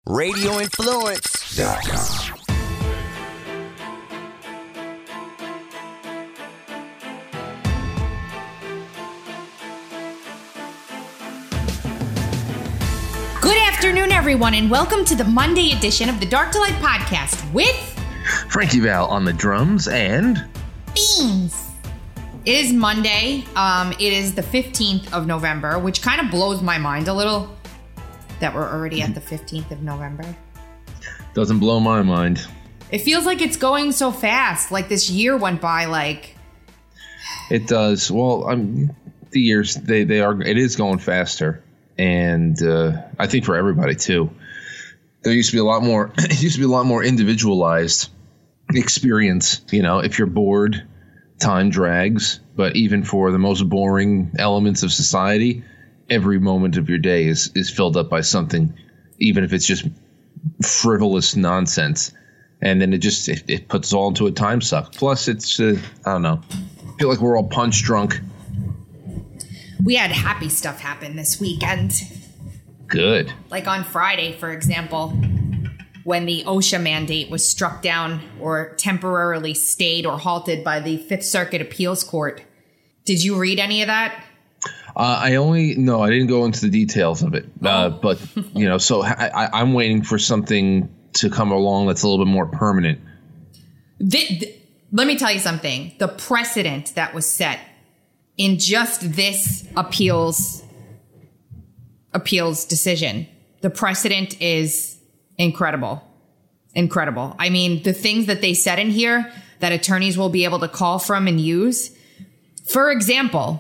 RadioInfluence.com. Good afternoon, everyone, and welcome to the Monday edition of the Dark to Light podcast with Frankie Val on the drums and Beans. It is Monday. It is the 15th of November, which kind of blows my mind a little that we're already at the 15th of November. Doesn't blow my mind. It feels like it's going so fast. Like this year went by like... It does. Well, the years, it is going faster. And I think for everybody, too. There used to be a lot more individualized experience. You know, if you're bored, time drags. But even for the most boring elements of society, every moment of your day is filled up by something, even if it's just frivolous nonsense. And then it puts us all into a time suck. Plus, it's, I don't know, I feel like we're all punch drunk. We had happy stuff happen this weekend. Good. Like on Friday, for example, when the OSHA mandate was struck down or temporarily stayed or halted by the Fifth Circuit Appeals Court. Did you read any of that? I didn't go into the details of it. But, you know, so I'm waiting for something to come along that's a little bit more permanent. Let me tell you something. The precedent that was set in just this appeals decision, the precedent is incredible. Incredible. I mean, the things that they said in here that attorneys will be able to call from and use. For example,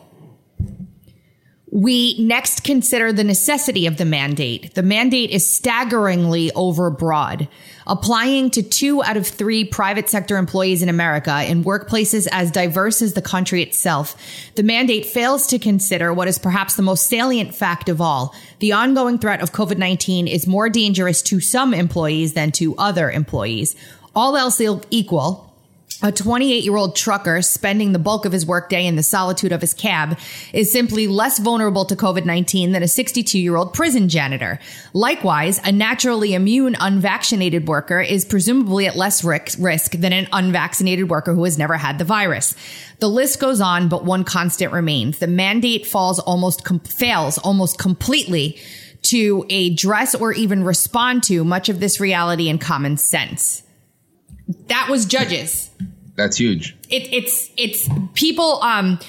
we next consider the necessity of the mandate. The mandate is staggeringly overbroad, applying to 2 out of 3 private sector employees in America in workplaces as diverse as the country itself. The mandate fails to consider what is perhaps the most salient fact of all. The ongoing threat of COVID-19 is more dangerous to some employees than to other employees. All else equal, a 28-year-old trucker spending the bulk of his workday in the solitude of his cab is simply less vulnerable to COVID-19 than a 62-year-old prison janitor. Likewise, a naturally immune unvaccinated worker is presumably at less risk than an unvaccinated worker who has never had the virus. The list goes on, but one constant remains. The mandate fails almost completely to address or even respond to much of this reality and common sense. That was judges. That's huge. It's people,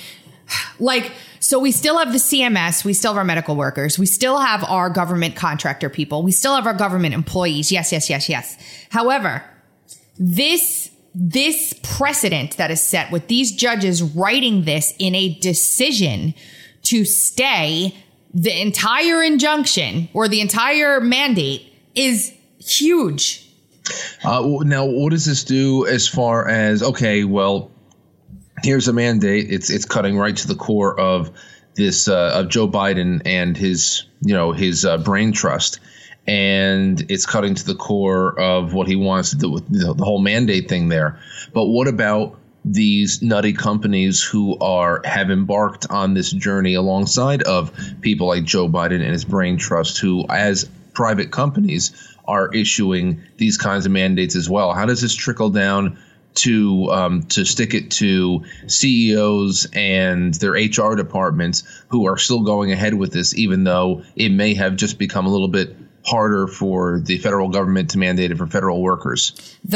so we still have the CMS. We still have our medical workers. We still have our government contractor people. We still have our government employees. Yes. However, this precedent that is set with these judges writing this in a decision to stay the entire injunction or the entire mandate is huge. Now, what does this do as far as, okay, well, here's a mandate. It's cutting right to the core of this of Joe Biden and his brain trust. And it's cutting to the core of what he wants to do with the whole mandate thing there. But what about these nutty companies who have embarked on this journey alongside of people like Joe Biden and his brain trust, who as private companies are issuing these kinds of mandates as well? How does this trickle down to stick it to CEOs and their HR departments who are still going ahead with this, even though it may have just become a little bit harder for the federal government to mandate it for federal workers?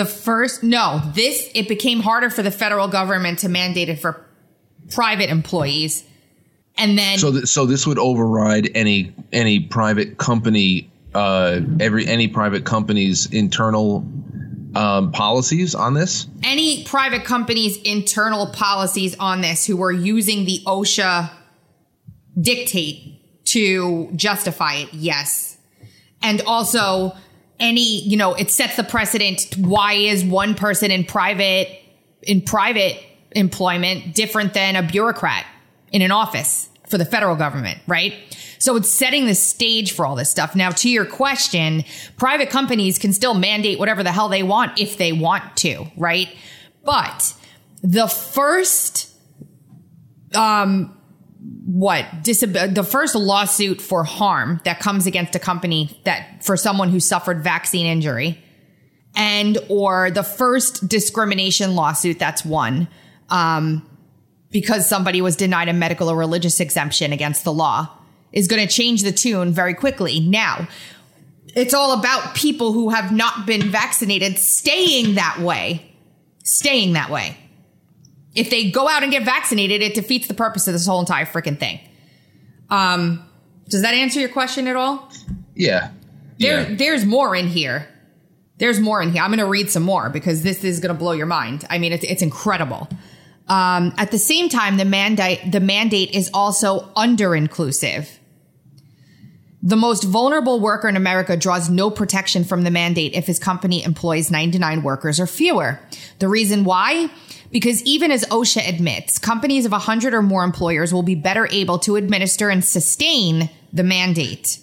It became harder for the federal government to mandate it for private employees. And then so this would override any private company any private company's internal policies on this? Any private company's internal policies on this who are using the OSHA dictate to justify it, yes. And also it sets the precedent. Why is one person in private employment different than a bureaucrat in an office for the federal government, right? So it's setting the stage for all this stuff. Now, to your question, private companies can still mandate whatever the hell they want if they want to, right? But the first the first lawsuit for harm that comes against a company that for someone who suffered vaccine injury, and or the first discrimination lawsuit that's won because somebody was denied a medical or religious exemption against the law, is going to change the tune very quickly. Now, it's all about people who have not been vaccinated staying that way. Staying that way. If they go out and get vaccinated, it defeats the purpose of this whole entire freaking thing. Does that answer your question at all? Yeah. There's more in here. There's more in here. I'm going to read some more because this is going to blow your mind. I mean, it's incredible. At the same time, the mandate is also under-inclusive. The most vulnerable worker in America draws no protection from the mandate if his company employs 99 workers or fewer. The reason why? Because even as OSHA admits, companies of 100 or more employers will be better able to administer and sustain the mandate.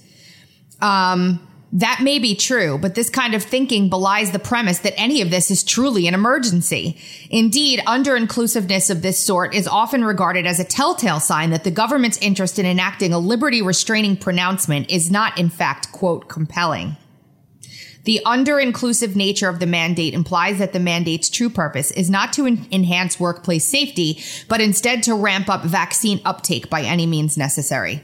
That may be true, but this kind of thinking belies the premise that any of this is truly an emergency. Indeed, under-inclusiveness of this sort is often regarded as a telltale sign that the government's interest in enacting a liberty-restraining pronouncement is not, in fact, quote, compelling. The under-inclusive nature of the mandate implies that the mandate's true purpose is not to enhance workplace safety, but instead to ramp up vaccine uptake by any means necessary.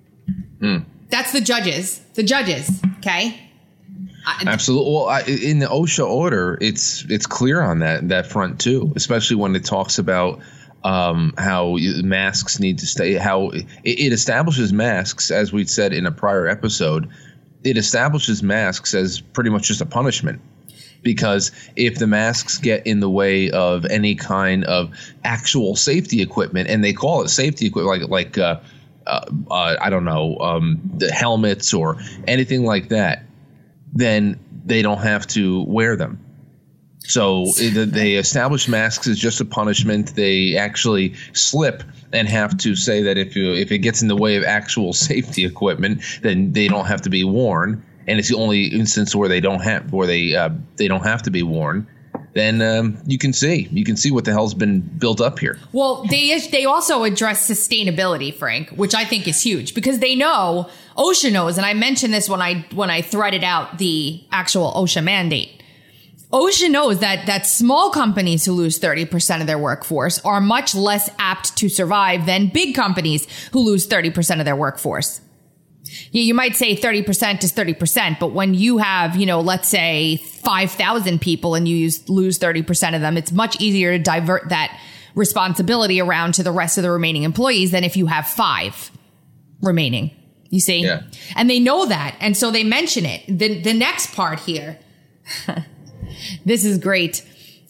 That's the judges. The judges, okay? Absolutely. Well, in the OSHA order, it's clear on that front too, especially when it talks about how masks need to stay. How it establishes masks, as we said in a prior episode. It establishes masks as pretty much just a punishment, because if the masks get in the way of any kind of actual safety equipment, and they call it safety equipment, like I don't know, the helmets or anything like that, then they don't have to wear them. So they establish masks as just a punishment. They actually slip and have to say that if it gets in the way of actual safety equipment, then they don't have to be worn. And it's the only instance where they don't have to be worn. Then you can see what the hell's been built up here. Well, they also address sustainability, Frank, which I think is huge, because they know, OSHA knows, and I mentioned this when I threaded out the actual OSHA mandate. OSHA knows that small companies who lose 30% of their workforce are much less apt to survive than big companies who lose 30% of their workforce. Yeah, you might say 30% is 30%, but when you have, let's say 5,000 people and you lose 30% of them, it's much easier to divert that responsibility around to the rest of the remaining employees than if you have 5 remaining. You see? Yeah. And they know that. And so they mention it. The next part here, this is great.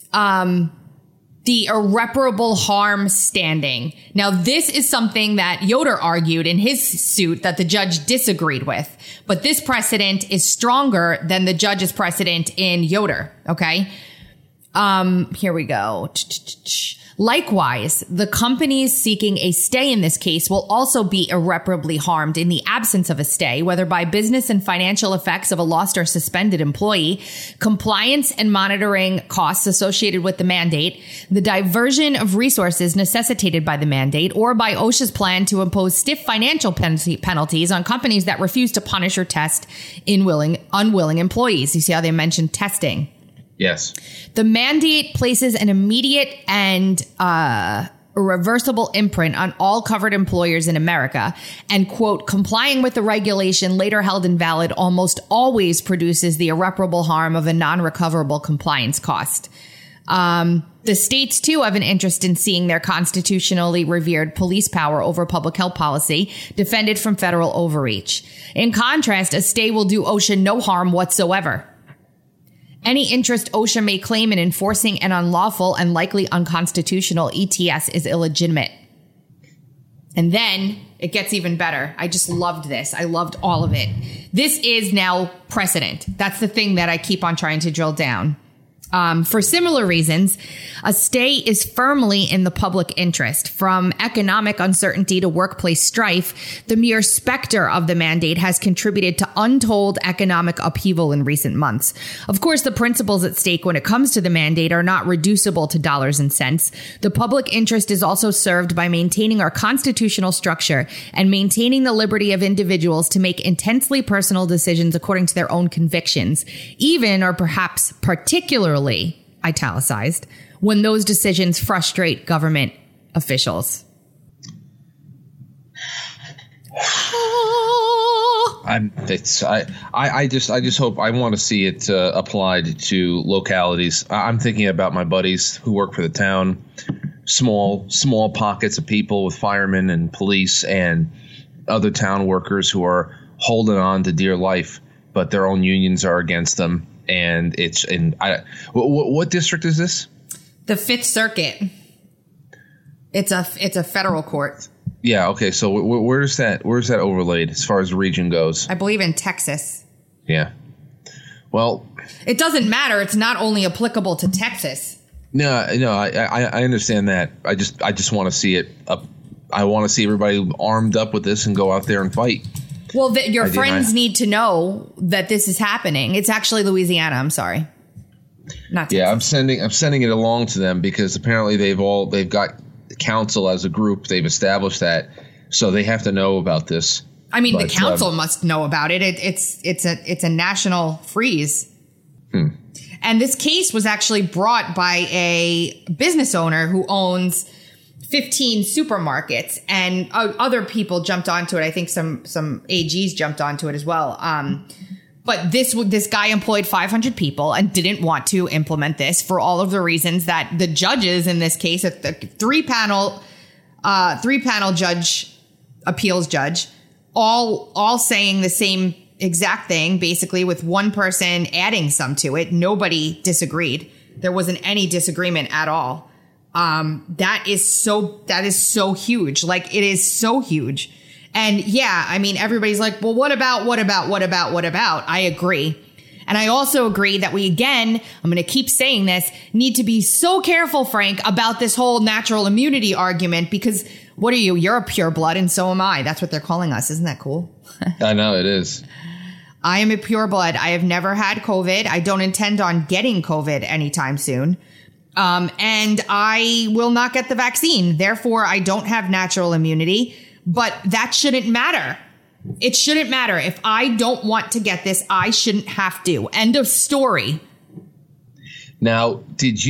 The irreparable harm standing. Now, this is something that Yoder argued in his suit that the judge disagreed with. But this precedent is stronger than the judge's precedent in Yoder. Okay. Here we go. Likewise, the companies seeking a stay in this case will also be irreparably harmed in the absence of a stay, whether by business and financial effects of a lost or suspended employee, compliance and monitoring costs associated with the mandate, the diversion of resources necessitated by the mandate, or by OSHA's plan to impose stiff financial penalties on companies that refuse to punish or test unwilling employees. You see how they mentioned testing? Yes. The mandate places an immediate and irreversible imprint on all covered employers in America, and, quote, complying with the regulation later held invalid almost always produces the irreparable harm of a non-recoverable compliance cost. The states, too, have an interest in seeing their constitutionally revered police power over public health policy defended from federal overreach. In contrast, a stay will do OSHA no harm whatsoever. Any interest OSHA may claim in enforcing an unlawful and likely unconstitutional ETS is illegitimate. And then it gets even better. I just loved this. I loved all of it. This is now precedent. That's the thing that I keep on trying to drill down. For similar reasons, a stay is firmly in the public interest. From economic uncertainty to workplace strife, the mere specter of the mandate has contributed to untold economic upheaval in recent months. Of course, the principles at stake when it comes to the mandate are not reducible to dollars and cents. The public interest is also served by maintaining our constitutional structure and maintaining the liberty of individuals to make intensely personal decisions according to their own convictions, even or perhaps particularly italicized, when those decisions frustrate government officials. I just hope, I want to see it applied to localities. I'm thinking about my buddies who work for the town, small pockets of people with firemen and police and other town workers who are holding on to dear life, but their own unions are against them. And it's in what district is this? The Fifth Circuit. It's a federal court. Yeah. Okay. So where's that overlaid as far as the region goes? I believe in Texas. Yeah. Well, it doesn't matter. It's not only applicable to Texas. No. I understand that. I just want to see it up. I want to see everybody armed up with this and go out there and fight. Well, your friends need to know that this is happening. It's actually Louisiana. I'm sorry. Not Texas. Yeah, I'm sending it along to them because apparently they've got council as a group. They've established that, so they have to know about this. I mean, the council must know about it. It's a national freeze. And this case was actually brought by a business owner who owns 15 supermarkets, and other people jumped onto it. I think some AGs jumped onto it as well. But this guy employed 500 people and didn't want to implement this for all of the reasons that the judges in this case, the three panel appeals judge, all saying the same exact thing, basically, with one person adding some to it. Nobody disagreed. There wasn't any disagreement at all. That is so huge. Like, it is so huge. And yeah, I mean, everybody's like, well, what about? I agree. And I also agree that we, again, I'm going to keep saying this, need to be so careful, Frank, about this whole natural immunity argument, because what are you? You're a pure blood and so am I. That's what they're calling us. Isn't that cool? I know it is. I am a pure blood. I have never had COVID. I don't intend on getting COVID anytime soon. And I will not get the vaccine. Therefore, I don't have natural immunity, but that shouldn't matter. It shouldn't matter. If I don't want to get this, I shouldn't have to. End of story. Now, this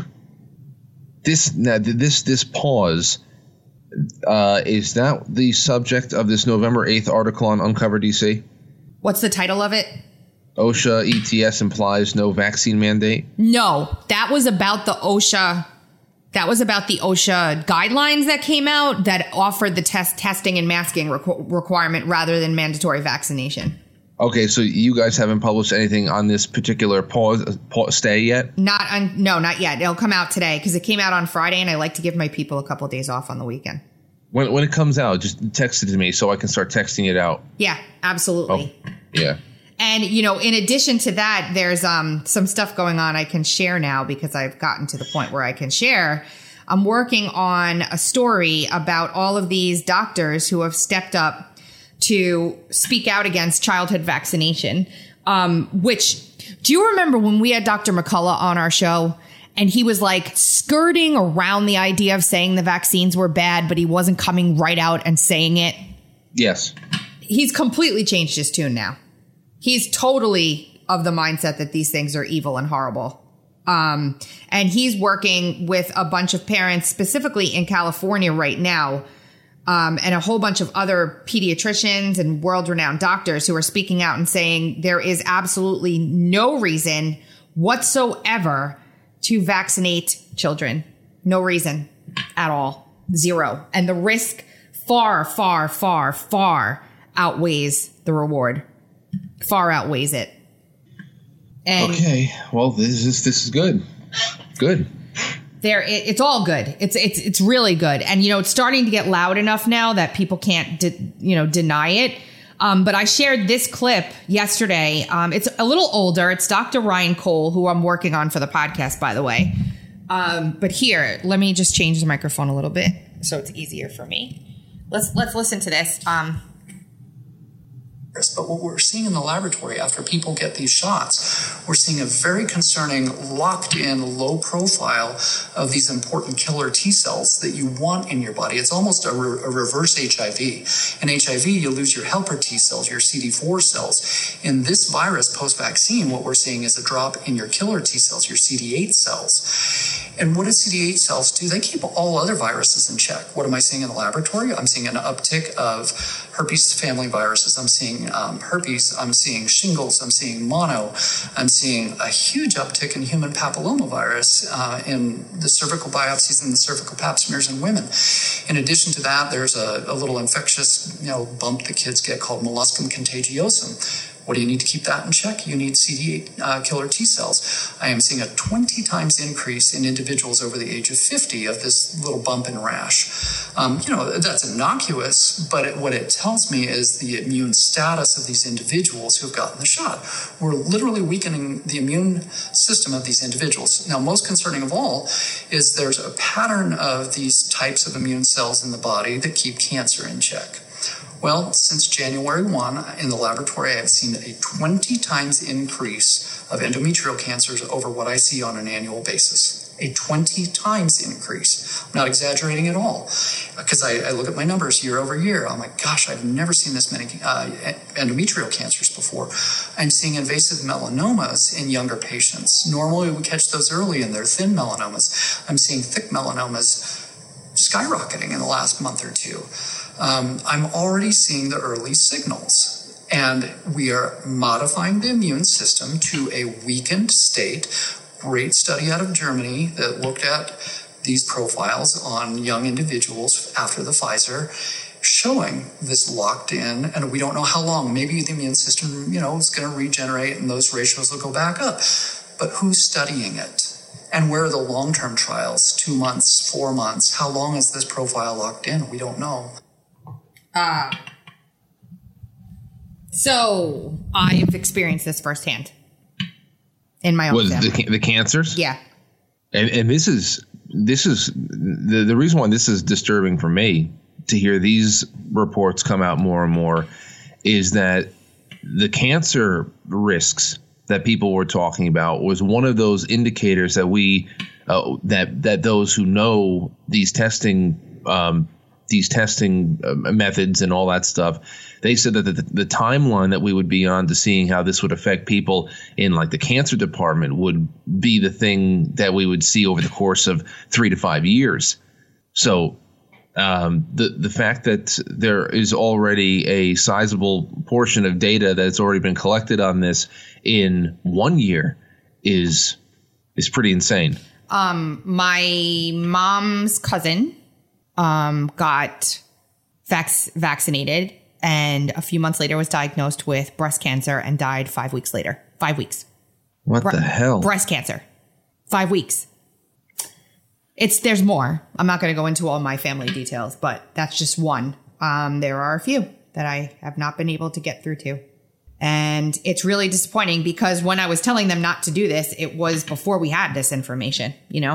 pause, is that the subject of this November 8th article on Uncover DC? What's the title of it? OSHA ETS implies no vaccine mandate? No, that was about the OSHA. That was about the OSHA guidelines that came out that offered the testing and masking requirement rather than mandatory vaccination. Okay, so you guys haven't published anything on this particular pause stay yet? No, not yet. It'll come out today because it came out on Friday, and I like to give my people a couple of days off on the weekend. When it comes out, just text it to me so I can start texting it out. Yeah, absolutely. Oh, yeah. And, you know, in addition to that, there's some stuff going on I can share now because I've gotten to the point where I can share. I'm working on a story about all of these doctors who have stepped up to speak out against childhood vaccination, which, do you remember when we had Dr. McCullough on our show and he was like skirting around the idea of saying the vaccines were bad, but he wasn't coming right out and saying it? Yes. He's completely changed his tune now. He's totally of the mindset that these things are evil and horrible. And he's working with a bunch of parents, specifically in California right now, and a whole bunch of other pediatricians and world-renowned doctors who are speaking out and saying there is absolutely no reason whatsoever to vaccinate children. No reason at all. Zero. And the risk far, far, far, far outweighs the reward. Far outweighs it. And okay, well, this is good. Good. It's all good. It's really good. And, you know, it's starting to get loud enough now that people can't, deny it. But I shared this clip yesterday. It's a little older. It's Dr. Ryan Cole, who I'm working on for the podcast, by the way. But here, let me just change the microphone a little bit so it's easier for me. Let's listen to this. But what we're seeing in the laboratory after people get these shots, we're seeing a very concerning locked-in low profile of these important killer T cells that you want in your body. It's almost a reverse HIV. In HIV, you lose your helper T cells, your CD4 cells. In this virus post-vaccine, what we're seeing is a drop in your killer T cells, your CD8 cells. And what do CD8 cells do? They keep all other viruses in check. What am I seeing in the laboratory? I'm seeing an uptick of herpes family viruses. I'm seeing herpes. I'm seeing shingles. I'm seeing mono. I'm seeing a huge uptick in human papillomavirus in the cervical biopsies and the cervical pap smears in women. In addition to that, there's a little infectious bump that kids get called molluscum contagiosum. What do you need to keep that in check? You need CD8 killer T cells. I am seeing a 20 times increase in individuals over the age of 50 of this little bump and rash. That's innocuous, but what it tells me is the immune status of these individuals who have gotten the shot. We're literally weakening the immune system of these individuals. Now, most concerning of all is there's a pattern of these types of immune cells in the body that keep cancer in check. Well, since January 1, in the laboratory, I have seen a 20 times increase of endometrial cancers over what I see on an annual basis. A 20 times increase. I'm not exaggerating at all, because I look at my numbers year over year. I'm like, gosh, I've never seen this many endometrial cancers before. I'm seeing invasive melanomas in younger patients. Normally, we catch those early, and they're thin melanomas. I'm seeing thick melanomas skyrocketing in the last month or two. I'm already seeing the early signals, and we are modifying the immune system to a weakened state. Great study out of Germany that looked at these profiles on young individuals after the Pfizer, showing this locked in, and we don't know how long. Maybe the immune system, is going to regenerate and those ratios will go back up. But who's studying it? And where are the long-term trials? 2 months, 4 months? How long is this profile locked in? We don't know. So I've experienced this firsthand in my own family. The cancers? Yeah. And this is the reason why this is disturbing for me to hear these reports come out more and more is that the cancer risks that people were talking about was one of those indicators that we that those who know these testing methods and all that stuff, they said that the timeline that we would be on to seeing how this would affect people in like the cancer department would be the thing that we would see over the course of 3 to 5 years. So the fact that there is already a sizable portion of data that's already been collected on this in 1 year is pretty insane. My mom's cousin got vaccinated, and a few months later was diagnosed with breast cancer and died 5 weeks later. 5 weeks. What the hell? Breast cancer. 5 weeks. There's more. I'm not going to go into all my family details, but that's just one. There are a few that I have not been able to get through to. And it's really disappointing because when I was telling them not to do this, it was before we had this information,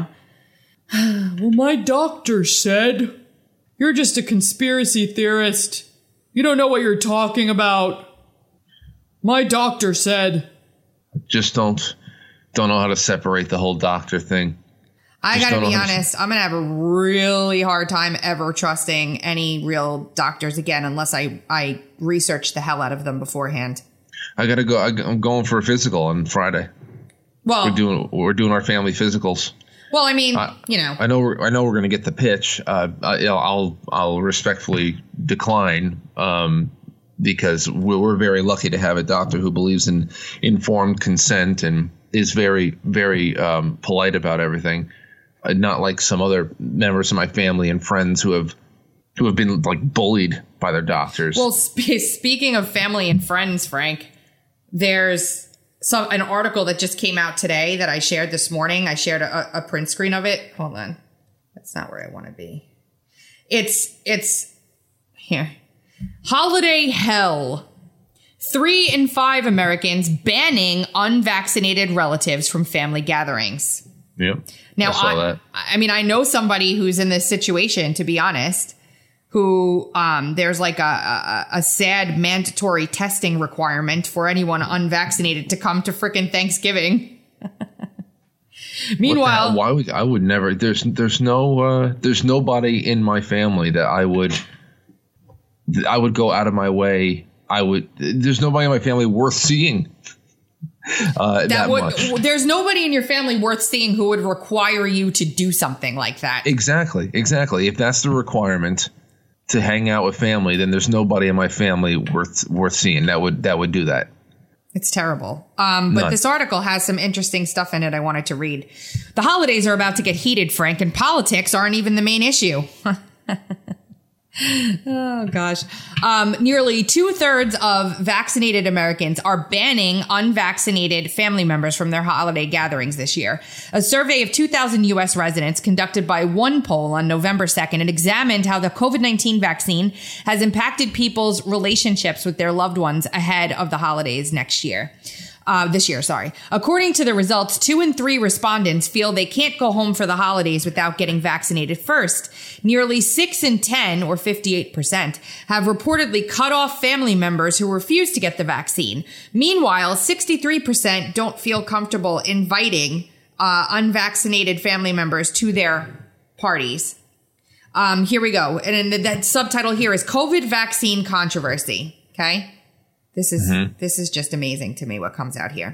Well, my doctor said, you're just a conspiracy theorist. You don't know what you're talking about. My doctor said. Just don't know how to separate the whole doctor thing. I got to be honest, I'm going to have a really hard time ever trusting any real doctors again unless I research the hell out of them beforehand. I got to go. I'm going for a physical on Friday. Well, we're doing our family physicals. Well, I mean, I know we're going to get the pitch. I'll respectfully decline because we're very lucky to have a doctor who believes in informed consent and is very, very polite about everything. Not like some other members of my family and friends who have been like bullied by their doctors. Well, speaking of family and friends, Frank, there's an article that just came out today that I shared this morning. I shared a print screen of it. Hold on. That's not where I want to be. It's here. Holiday hell 3 in 5 Americans banning unvaccinated relatives from family gatherings. Yep. Now, I know somebody who's in this situation, to be honest, who there's like a sad mandatory testing requirement for anyone unvaccinated to come to frickin' Thanksgiving. Meanwhile, I would never. There's nobody in my family that I would go out of my way. There's nobody in my family worth seeing. Much. There's nobody in your family worth seeing who would require you to do something like that. Exactly. If that's the requirement to hang out with family, then there's nobody in my family worth seeing that would do that. It's terrible. But this article has some interesting stuff in it I wanted to read. The holidays are about to get heated, Frank, and politics aren't even the main issue. Oh, gosh. Nearly 2/3 of vaccinated Americans are banning unvaccinated family members from their holiday gatherings this year. A survey of 2,000 U.S. residents conducted by OnePoll on November 2nd examined how the COVID-19 vaccine has impacted people's relationships with their loved ones ahead of the holidays this year. According to the results, 2 in 3 respondents feel they can't go home for the holidays without getting vaccinated first. Nearly 6 in 10, or 58%, have reportedly cut off family members who refuse to get the vaccine. Meanwhile, 63% don't feel comfortable inviting unvaccinated family members to their parties. Here we go. And that subtitle here is COVID vaccine controversy. Okay. This is just amazing to me what comes out here.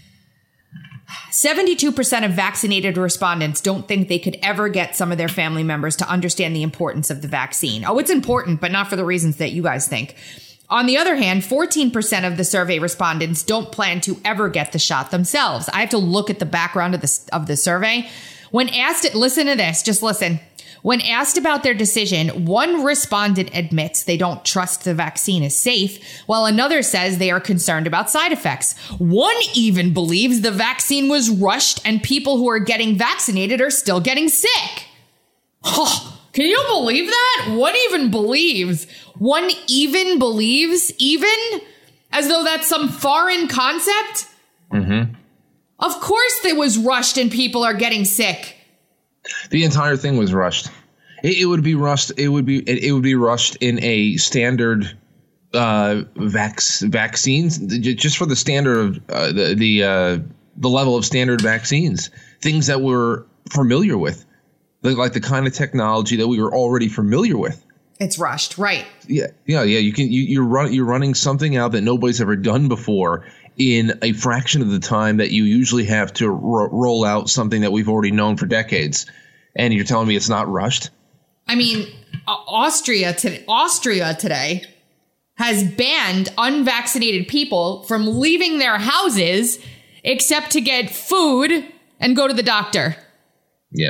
72% of vaccinated respondents don't think they could ever get some of their family members to understand the importance of the vaccine. Oh, it's important, but not for the reasons that you guys think. On the other hand, 14% of the survey respondents don't plan to ever get the shot themselves. I have to look at the background of the survey. When asked, listen to this, just listen. When asked about their decision, one respondent admits they don't trust the vaccine is safe, while another says they are concerned about side effects. One even believes the vaccine was rushed and people who are getting vaccinated are still getting sick. Oh, can you believe that? One even believes? One even believes? Even? As though that's some foreign concept? Mm-hmm. Of course it was rushed and people are getting sick. The entire thing was rushed. It would be rushed. It would be rushed in a standard vaccines, just for the standard of the level of standard vaccines, things that we're familiar with, like the kind of technology that we were already familiar with. It's rushed, right? Yeah. You're running something out that nobody's ever done before in a fraction of the time that you usually have to roll out something that we've already known for decades. And you're telling me it's not rushed? I mean, Austria today has banned unvaccinated people from leaving their houses except to get food and go to the doctor. Yeah.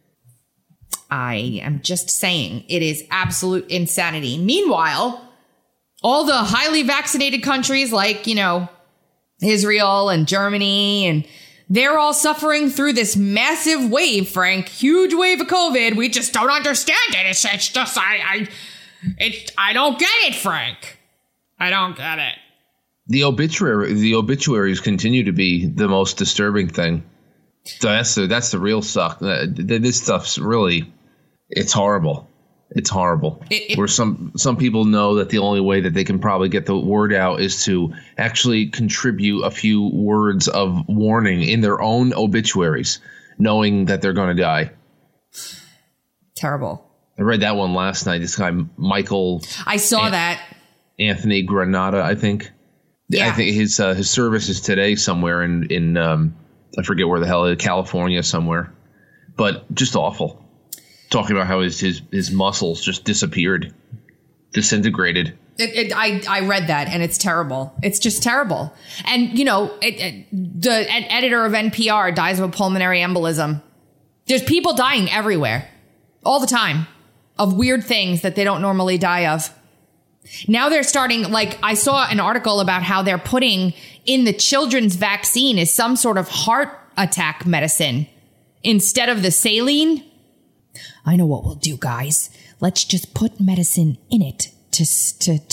I am just saying it is absolute insanity. Meanwhile, all the highly vaccinated countries like, Israel and Germany, and they're all suffering through this massive wave, Frank. Huge wave of COVID. We just don't understand it. It's just, I don't get it, Frank. I don't get it. The obituaries continue to be the most disturbing thing. So that's the real suck. This stuff's really, it's horrible. It's horrible. Where some people know that the only way that they can probably get the word out is to actually contribute a few words of warning in their own obituaries, knowing that they're going to die. Terrible. I read that one last night. This guy, Michael. I saw that. Anthony Granata, I think. Yeah. I think his service is today somewhere in I forget where the hell, California somewhere. But just awful. Talking about how his muscles just disappeared, disintegrated. I read that, and it's terrible. It's just terrible. And, the editor of NPR dies of a pulmonary embolism. There's people dying everywhere, all the time, of weird things that they don't normally die of. Now they're starting, I saw an article about how they're putting in the children's vaccine is some sort of heart attack medicine instead of the saline. I know what we'll do, guys. Let's just put medicine in it to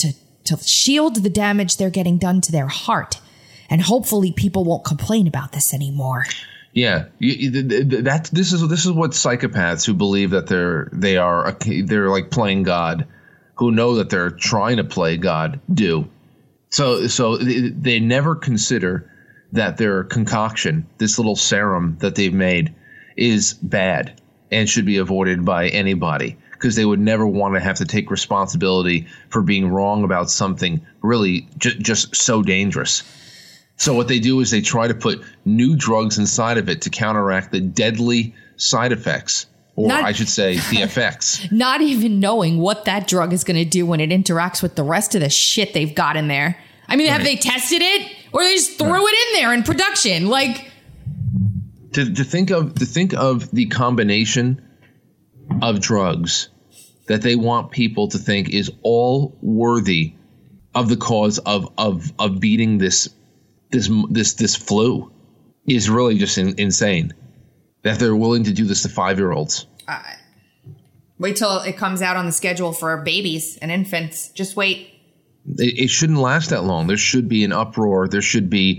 to shield the damage they're getting done to their heart. And hopefully people won't complain about this anymore. Yeah, this is what psychopaths who believe that they're like playing God, who know that they're trying to play God, do. So they never consider that their concoction, this little serum that they've made, is bad and should be avoided by anybody, because they would never want to have to take responsibility for being wrong about something really just so dangerous. So what they do is they try to put new drugs inside of it to counteract the deadly side effects, or I should say the effects. Not even knowing what that drug is going to do when it interacts with the rest of the shit they've got in there. I mean, have they tested it, or they just threw it in there in production? Like, to think of the combination of drugs that they want people to think is all worthy of the cause of beating this flu is really just insane. That they're willing to do this to 5-year-olds. Wait till it comes out on the schedule for babies and infants. Just wait. It shouldn't last that long. There should be an uproar. There should be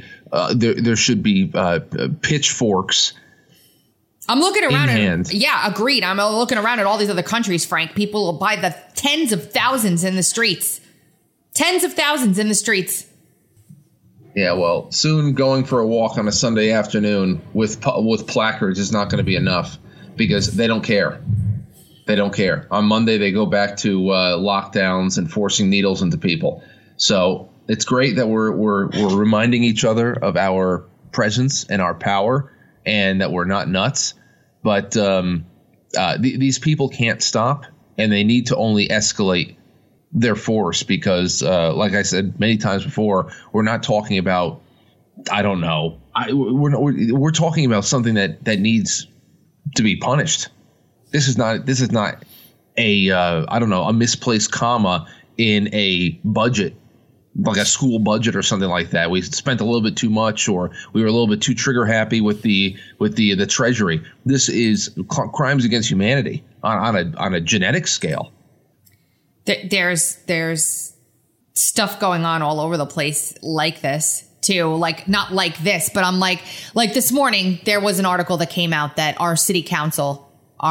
pitchforks. I'm looking around at yeah, agreed. I'm looking around at all these other countries, Frank. People will buy the tens of thousands in the streets. Tens of thousands in the streets. Yeah, well, soon going for a walk on a Sunday afternoon with placards is not going to be enough, because they don't care. They don't care. On Monday, they go back to lockdowns and forcing needles into people. So it's great that we're reminding each other of our presence and our power, and that we're not nuts. But these people can't stop, and they need to only escalate their force, because like I said many times before, we're not talking about, I don't know, we're talking about something that needs to be punished. This is not a I don't know, a misplaced comma in a budget, like a school budget or something like that. We spent a little bit too much, or we were a little bit too trigger happy with the Treasury. This is crimes against humanity on a genetic scale. There's stuff going on all over the place like this too. Like, not like this, but I'm like this morning, there was an article that came out that our city council,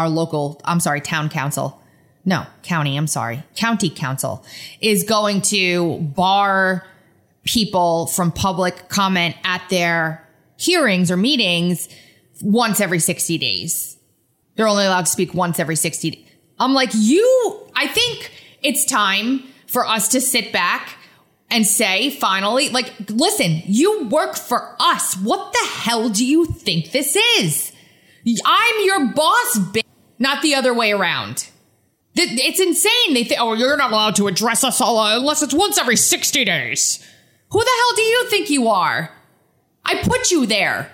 town council, no, county council is going to bar people from public comment at their hearings or meetings once every 60 days. They're only allowed to speak once every 60 days. I'm like, I think it's time for us to sit back and say, finally, like, listen, you work for us. What the hell do you think this is? I'm your boss, bitch, not the other way around. It's insane. They think, oh, you're not allowed to address us all unless it's once every 60 days. Who the hell do you think you are? I put you there.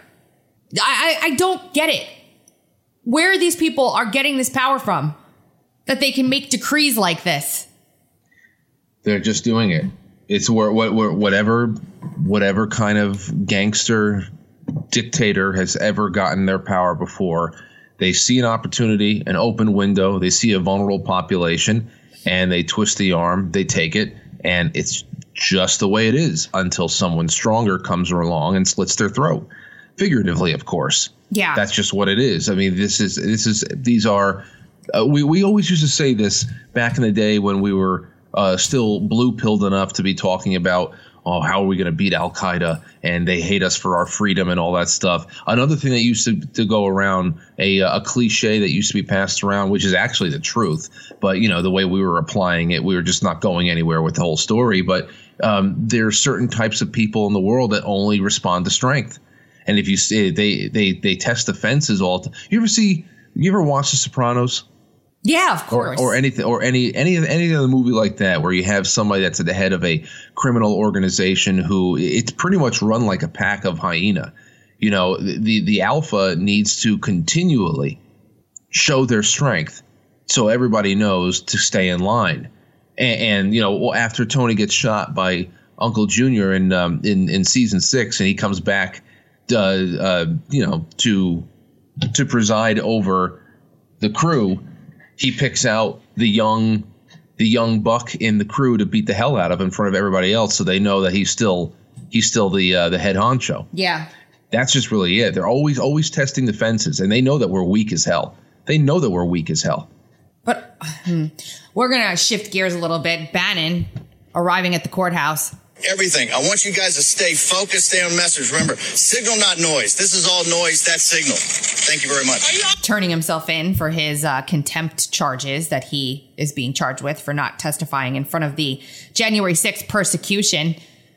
I don't get it. Where these people are getting this power from, that they can make decrees like this. They're just doing it. It's whatever kind of gangster dictator has ever gotten their power before. They see an opportunity, an open window. They see a vulnerable population, and they twist the arm. They take it, and it's just the way it is until someone stronger comes along and slits their throat. Figuratively, of course. Yeah, that's just what it is. I mean, these are. We always used to say this back in the day when we were still blue-pilled enough to be talking about, oh, how are we going to beat Al-Qaeda, and they hate us for our freedom and all that stuff. Another thing that used to go around, a cliche that used to be passed around, which is actually the truth, but the way we were applying it, we were just not going anywhere with the whole story. But there are certain types of people in the world that only respond to strength, and if you see they test defenses all. You ever watch The Sopranos? Yeah, of course. Or anything, or any other movie like that where you have somebody that's at the head of a criminal organization who it's pretty much run like a pack of hyena. The alpha needs to continually show their strength so everybody knows to stay in line. And after Tony gets shot by Uncle Junior in season 6, and he comes back, to preside over the crew. He picks out the young young buck in the crew to beat the hell out of in front of everybody else, so they know that he's still the head honcho. Yeah. That's just really it. They're always testing the fences, and they know that we're weak as hell. But we're going to shift gears a little bit. Bannon arriving at the courthouse. Everything. I want you guys to stay focused, stay on message. Remember, signal, not noise. This is all noise. That's signal. Thank you very much. Turning himself in for his contempt charges that he is being charged with for not testifying in front of the January 6th persecution.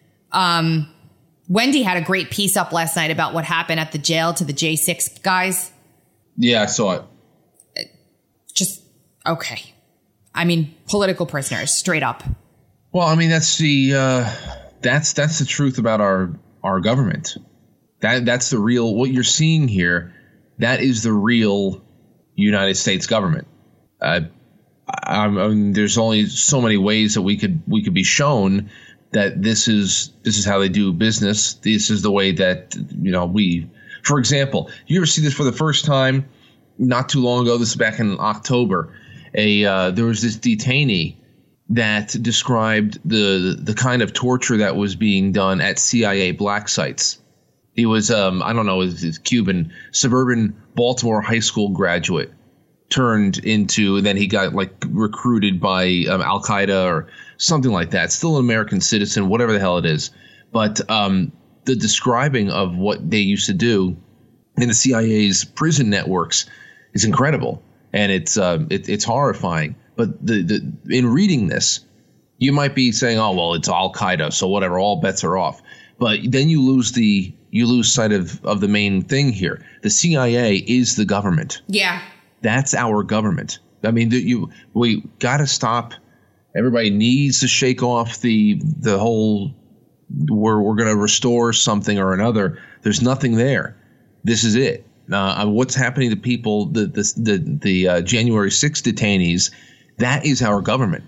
Wendy had a great piece up last night about what happened at the jail to the J6 guys. Yeah, I saw it. Just, okay. I mean, political prisoners, straight up. Well, I mean, that's the truth about our government. That's the real, what you're seeing here. That is the real United States government. I mean, there's only so many ways that we could be shown that this is how they do business. This is the way that, for example, you ever see this for the first time not too long ago? This is back in October. There was this detainee that described the kind of torture that was being done at CIA black sites. He was, I don't know, a Cuban, suburban Baltimore high school graduate turned into, and then he got recruited by Al-Qaeda or something like that. Still an American citizen, whatever the hell it is. But the describing of what they used to do in the CIA's prison networks is incredible, and it's horrifying. But in reading this, you might be saying, "Oh, well, it's Al-Qaeda, so whatever, all bets are off." But then you lose sight of the main thing here. The CIA is the government. Yeah, that's our government. I mean, we got to stop. Everybody needs to shake off the whole we're going to restore something or another. There's nothing there. This is it. What's happening to people? The January 6th detainees. That is our government.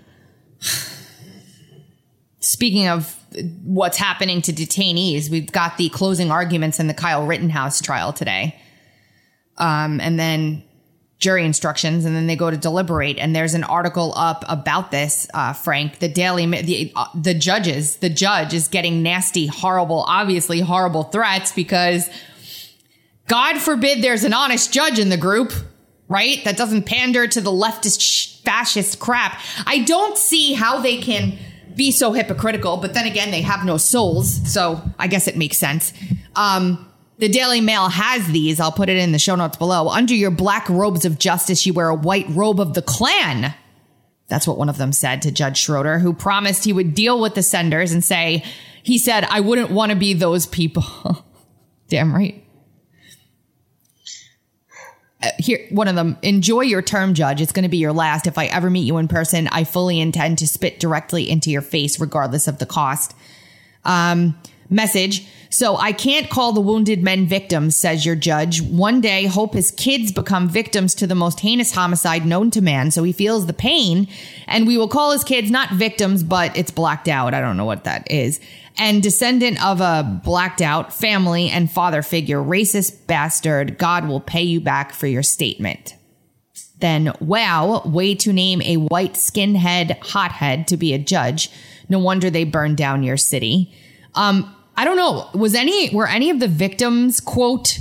Speaking of what's happening to detainees, we've got the closing arguments in the Kyle Rittenhouse trial today. And then jury instructions, and then they go to deliberate. And there's an article up about this, Frank. The judge is getting nasty, horrible, obviously horrible threats because God forbid there's an honest judge in the group, right? That doesn't pander to the leftist fascist crap. I don't see how they can be so hypocritical, but then again, they have no souls, so I guess it makes sense. The Daily Mail has these. I'll put it in the show notes below. Under your black robes of justice, you wear a white robe of the Klan. That's what one of them said to Judge Schroeder, who promised he would deal with the senders and he said, I wouldn't want to be those people. Damn right. Here, one of them, enjoy your term, Judge. It's going to be your last. If I ever meet you in person, I fully intend to spit directly into your face, regardless of the cost. Message. So I can't call the wounded men victims, says your judge. One day, hope his kids become victims to the most heinous homicide known to man. So he feels the pain, and we will call his kids not victims, but it's blacked out. I don't know what that is. And descendant of a blacked out family and father figure, racist bastard. God will pay you back for your statement. Then, wow, way to name a white skinhead hothead to be a judge. No wonder they burned down your city. I don't know. Were any of the victims, quote,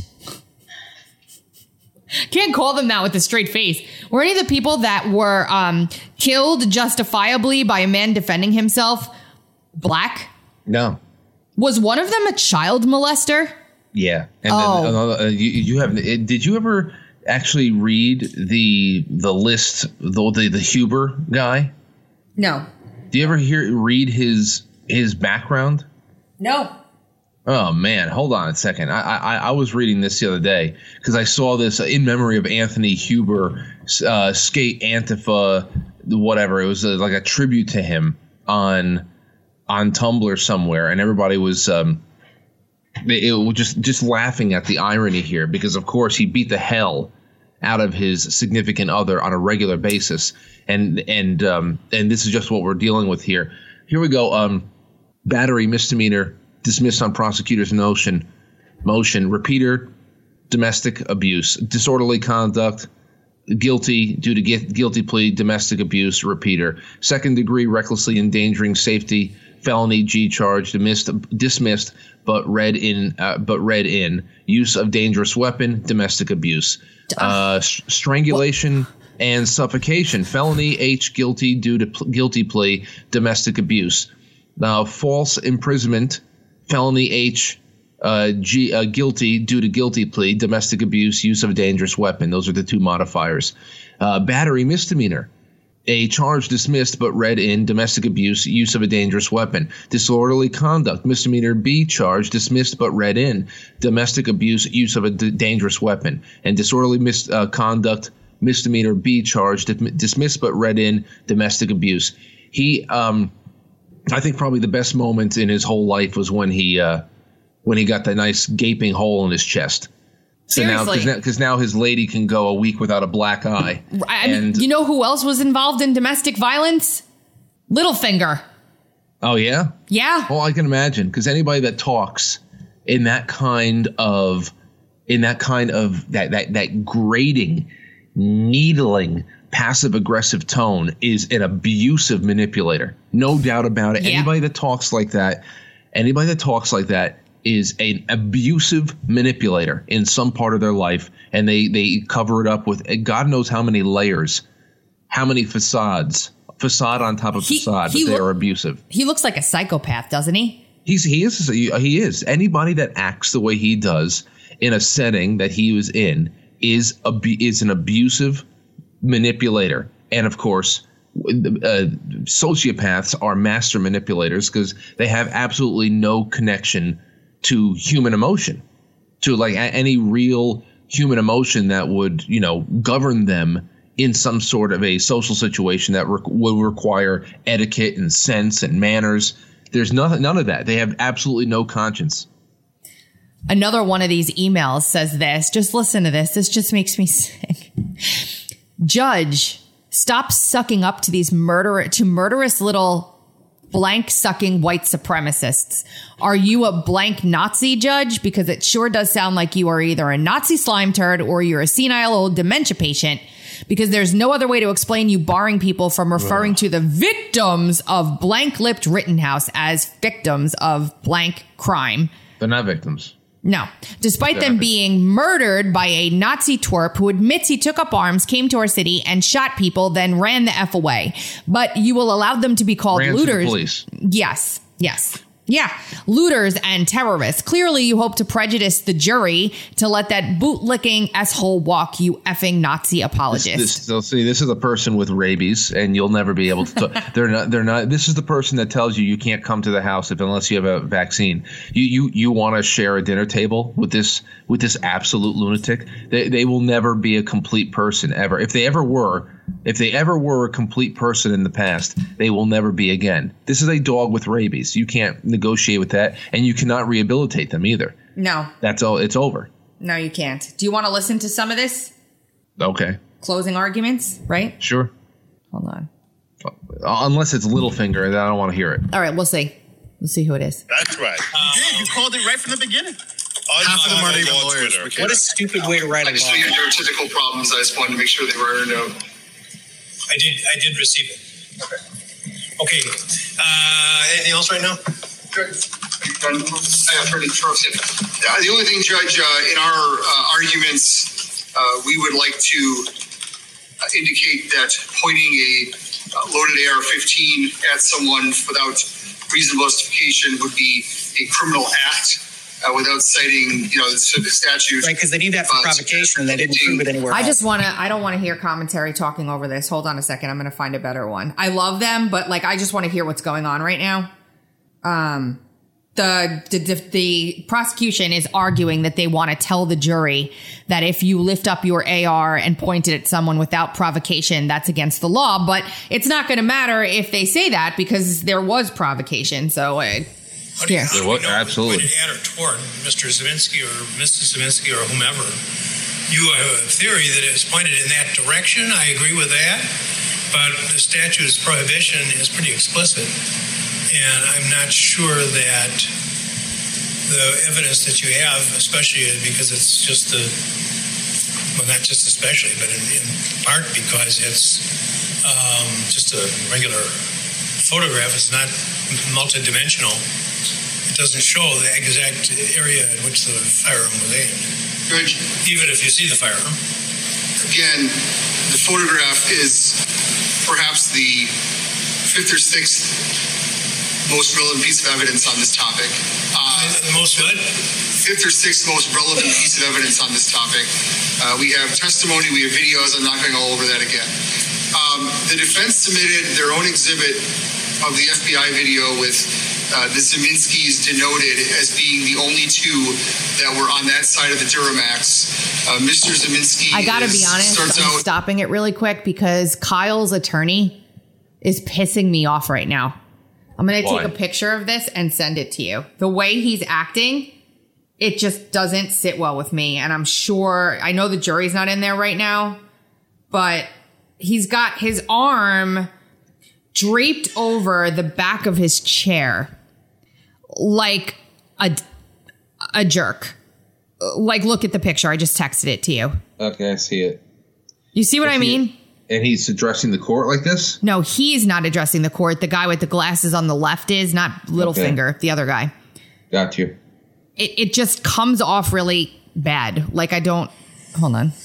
can't call them that with a straight face. Were any of the people that were killed justifiably by a man defending himself black? No. Was one of them a child molester? Yeah. And then, you have. Did you ever actually read the list, the Huber guy? No. Do you ever read his background? No. Oh man, hold on a second. I was reading this the other day because I saw this in memory of Anthony Huber, skate Antifa, whatever. It was like a tribute to him on Tumblr somewhere, and everybody was just laughing at the irony here because of course he beat the hell out of his significant other on a regular basis, and this is just what we're dealing with here. Here we go. Battery misdemeanor dismissed on prosecutor's motion. Repeater domestic abuse, disorderly conduct, guilty due to guilty plea, domestic abuse, repeater. Second degree recklessly endangering safety, felony, G charge, dismissed, but read in. Use of dangerous weapon, domestic abuse. Strangulation and suffocation, felony, H, guilty due to guilty plea, domestic abuse. False imprisonment, felony, H, guilty due to guilty plea, domestic abuse, use of a dangerous weapon. Those are the two modifiers. Battery, misdemeanor. A, charge dismissed but read in, domestic abuse, use of a dangerous weapon. Disorderly conduct, misdemeanor. B, charge dismissed but read in, domestic abuse, use of a dangerous weapon. And disorderly conduct, misdemeanor. B, charge dismissed but read in, domestic abuse. He, I think probably the best moment in his whole life was when he got that nice gaping hole in his chest. So Seriously. because now his lady can go a week without a black eye. I mean, you know who else was involved in domestic violence? Littlefinger. Oh, yeah? Yeah. Well, I can imagine, because anybody that talks in that kind of that grating, needling, passive aggressive tone is an abusive manipulator. No doubt about it. Yeah. Anybody that talks like that is an abusive manipulator in some part of their life, and they cover it up with God knows how many layers, how many facade on top of facade, but they are abusive. He looks like a psychopath, doesn't he? He is. Anybody that acts the way he does in a setting that he was in is an abusive manipulator. And of course, sociopaths are master manipulators because they have absolutely no connection to human emotion, to like any real human emotion that would, govern them in some sort of a social situation that will require etiquette and sense and manners. There's none of that. They have absolutely no conscience. Another one of these emails says this. Just listen to this. This just makes me sick. Judge, stop sucking up to these murderous little blank sucking white supremacists. Are you a blank Nazi, Judge? Because it sure does sound like you are either a Nazi slime turd or you're a senile old dementia patient, because there's no other way to explain you barring people from referring to the victims of blank lipped Rittenhouse as victims of blank crime. They're not victims. No. Despite them being murdered by a Nazi twerp who admits he took up arms, came to our city and shot people, then ran the F away. But you will allow them to be called looters. To the police. Yes. Yeah. Looters and terrorists. Clearly, you hope to prejudice the jury to let that bootlicking asshole walk, you effing Nazi apologist. This is a person with rabies, and you'll never be able to. They're not. This is the person that tells you can't come to the house unless you have a vaccine. You want to share a dinner table with this absolute lunatic. They will never be a complete person ever. If they ever were a complete person in the past, they will never be again. This is a dog with rabies. You can't negotiate with that, and you cannot rehabilitate them either. No. That's all. It's over. No, you can't. Do you want to listen to some of this? Okay. Closing arguments, right? Sure. Hold on. Unless it's Littlefinger, then I don't want to hear it. All right, we'll see. We'll see who it is. That's right. You did. You called it right from the beginning. Half of them aren't even lawyers. What a stupid way to write a law. I just figured there were typical problems. I just wanted to make sure they were ironed out. I did receive it. Okay. Anything else right now? Good. Attorney Charles. The only thing, Judge, in our arguments, we would like to indicate that pointing a loaded AR-15 at someone without reasonable justification would be a criminal act. Without citing, the statute. Right, because they need that for provocation, and they didn't prove it anywhere else. I don't want to hear commentary talking over this. Hold on a second. I'm going to find a better one. I love them, but I just want to hear what's going on right now. The prosecution is arguing that they want to tell the jury that if you lift up your AR and point it at someone without provocation, that's against the law. But it's not going to matter if they say that because there was provocation. So Yeah. Absolutely. Pointed at or toward Mr. Zeminski or Mrs. Zeminski or whomever. You have a theory that is pointed in that direction. I agree with that. But the statute's prohibition is pretty explicit. And I'm not sure that the evidence that you have, especially because it's just the well, not just especially, but in part because it's just a regular photograph. It's not multidimensional. It doesn't show the exact area in which the firearm was aimed. Judge, even if you see the firearm. Again, the photograph is perhaps the fifth or sixth most relevant piece of evidence on this topic. The most what? Fifth or sixth most relevant piece of evidence on this topic. We have testimony, we have videos. I'm not going to go over that again. The defense submitted their own exhibit of the FBI video with the Zeminskis denoted as being the only two that were on that side of the Duramax. Mr. Zeminski, I gotta be honest, I'm stopping it really quick because Kyle's attorney is pissing me off right now. I'm going to take a picture of this and send it to you. The way he's acting, it just doesn't sit well with me. And I'm sure, I know the jury's not in there right now, but he's got his arm draped over the back of his chair like a jerk. Like, look at the picture. I just texted it to you. Okay, I see it. You see what I mean? And he's addressing the court like this? No, he's not addressing the court. The guy with the glasses on the left is, not Littlefinger, the other guy. Got you. It just comes off really bad. Like, I don't... Hold on.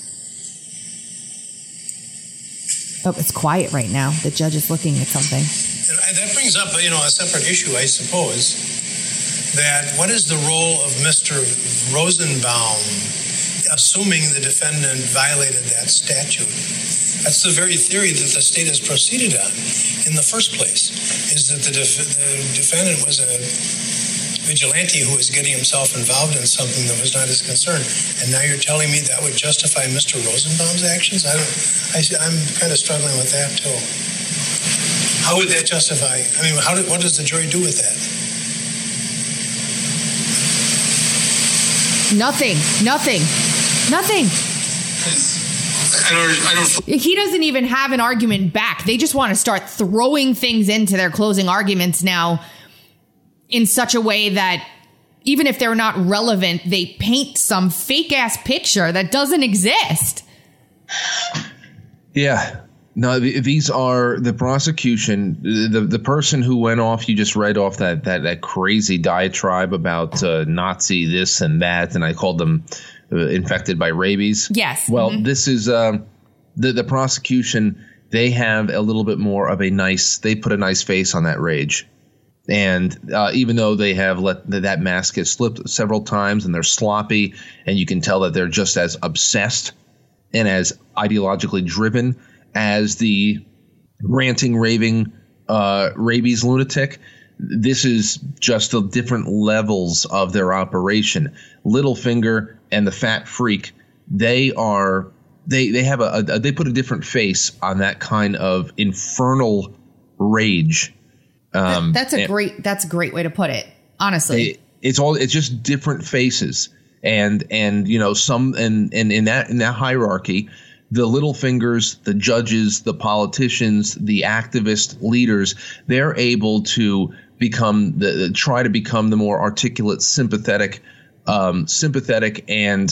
Oh, it's quiet right now. The judge is looking at something. And that brings up, a separate issue, I suppose, that what is the role of Mr. Rosenbaum, assuming the defendant violated that statute? That's the very theory that the state has proceeded on in the first place, is that the defendant was a vigilante who was getting himself involved in something that was not his concern. And now you're telling me that would justify Mr. Rosenbaum's actions? I'm kind of struggling with that, too. How would that justify? I mean, what does the jury do with that? Nothing. I don't. He doesn't even have an argument back. They just want to start throwing things into their closing arguments now in such a way that even if they're not relevant, they paint some fake ass picture that doesn't exist. Yeah. No, these are the prosecution. The person who went off, you just read off that crazy diatribe about Nazi this and that, and I called them infected by rabies. Yes. Well, this is the prosecution. They have a little bit more of they put a nice face on that rage. And even though they have let that mask get slipped several times and they're sloppy, and you can tell that they're just as obsessed and as ideologically driven as the ranting, raving rabies lunatic, this is just the different levels of their operation. Littlefinger and the Fat Freak, they put a different face on that kind of infernal rage. That's a great way to put it. Honestly, it's just different faces, and some in that hierarchy. The Littlefingers, the judges, the politicians, the activist leaders, they're able to try to become the more articulate, sympathetic and sympathetic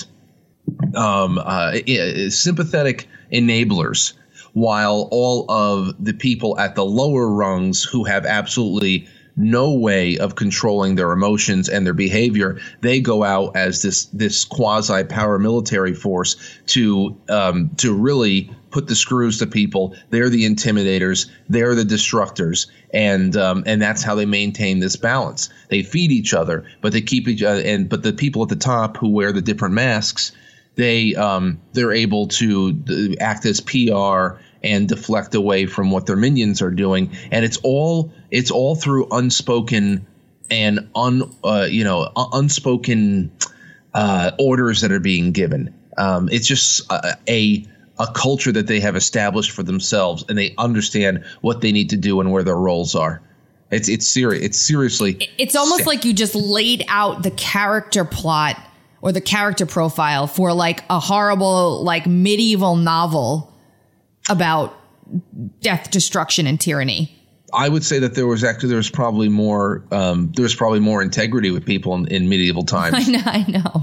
enablers, while all of the people at the lower rungs who have absolutely no way of controlling their emotions and their behavior, they go out as this quasi paramilitary force to really put the screws to people. They're the intimidators, they're the destructors, and that's how they maintain this balance. They feed each other, but they keep each other. But the people at the top who wear the different masks, they're able to act as PR and deflect away from what their minions are doing, and it's all through unspoken and unspoken orders that are being given. It's just a culture that they have established for themselves, and they understand what they need to do and where their roles are. It's serious. It's seriously. It's almost like you just laid out the character plot or the character profile for like a horrible medieval novel about death, destruction, and tyranny. I would say that there was probably more integrity with people in medieval times. I know.